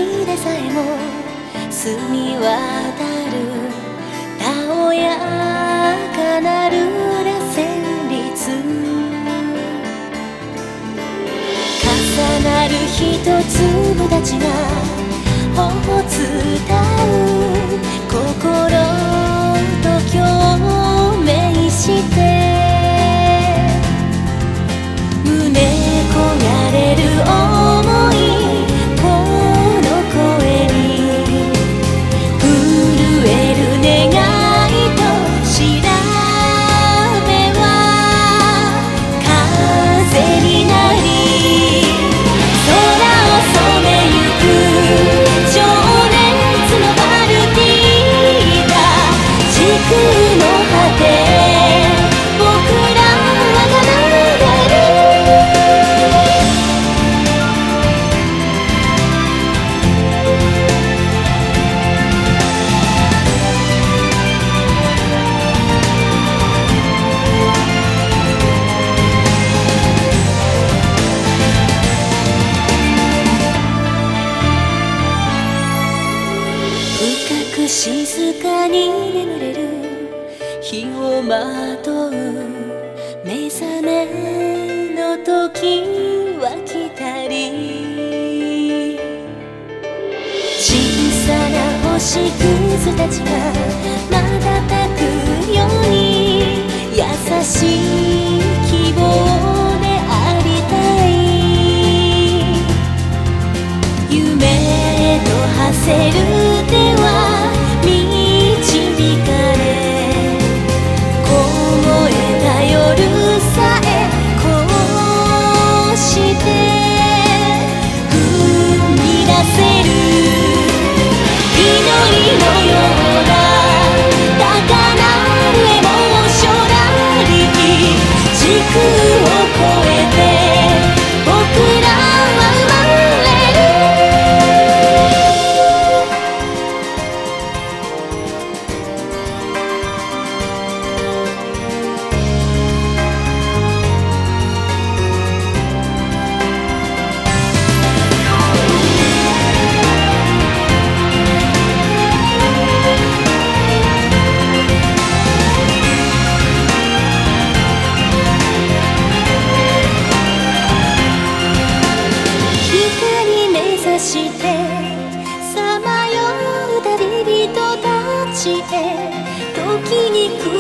でさえも澄み渡るたおやかなる螺旋律、重なる一粒たちが頬伝う心と共鳴して胸焦がれる想い、この声に震える願いと調べは風になり空を染めゆく情熱のバルティーダ、時空の果て僕らは奏でる。深く静かに眠れる日をまとう目覚めの時は来たり、小さな星屑たちが瞬くように優しい希望でありたい、夢へと馳せる手は導かれ凍えた夜さえこうして踏み出せる祈りのような高鳴るエモーショナリティ、時空を超えて僕らは生まれる。光目指してさまよう旅人たちへ時に